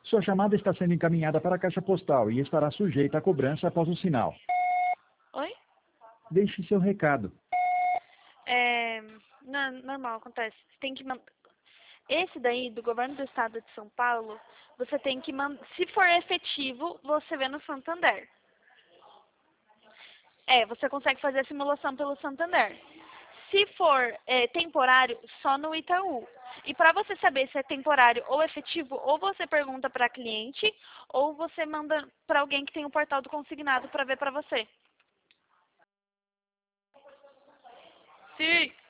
Sua chamada está sendo encaminhada para a caixa postal e estará sujeita a cobrança após o sinal. Oi? Deixe seu recado. Não, normal, acontece. Você tem que mandar. Esse daí, do governo do estado de São Paulo, você tem que mandar. Se for efetivo, você vê no Santander. Você consegue fazer a simulação pelo Santander. Se for temporário, só no Itaú. E para você saber se é temporário ou efetivo, ou você pergunta para cliente, ou você manda para alguém que tem o portal do consignado para ver para você. Sim.